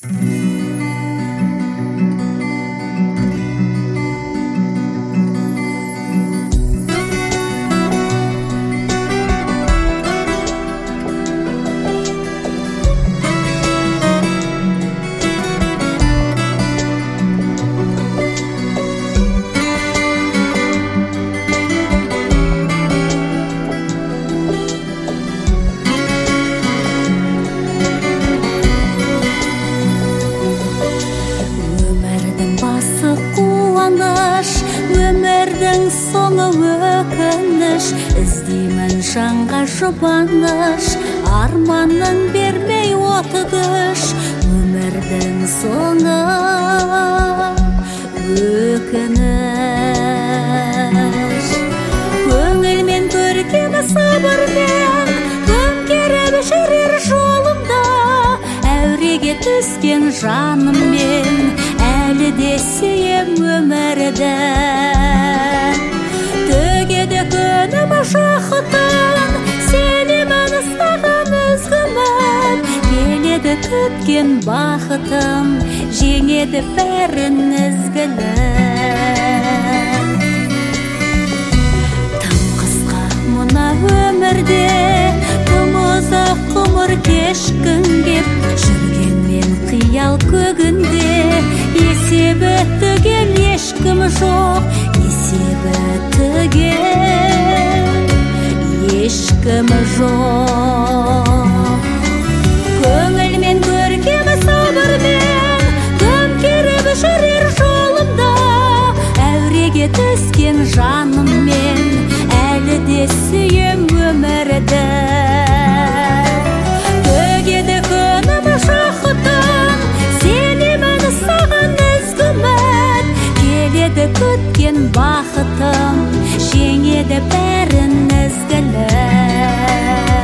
Өмірдің соңы өкініш, іздеймін жанға жұбаныш, арманын бермей отыдыш. Өмірдің соңы өкініш, көңілмен көркем сабырмен көмкеріп жүрер жолымда, әуреге түскен жаныммен әлі де сүйем өмірді. Төгеді күнім жақытын, сенемін саған үзгімін, келеді күткен бақытым, жеңеді бәрін ізгілік. Тым қысқа мына өмірде, тым ұзақ ғұмыр кешкін кеп, жүргенмен қиял көгінде, есебі түгел ешкім жоқ, есебі түгел ешкім жоқ. Көңілмен көркем сабырмен көмкеріп жүрер жолымда, әуреге түскен жаныммен әлі де сүйем өмірді. Төгеді күнім жақытын, сенемін саған ізгімін, келеді күткен бақытым, жеңеді бәрін ізгілік.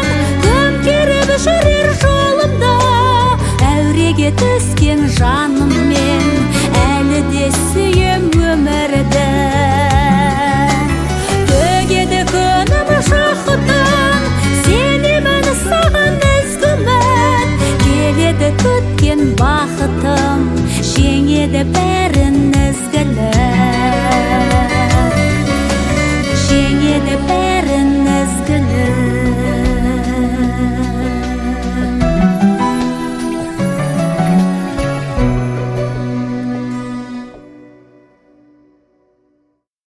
Түскен жаным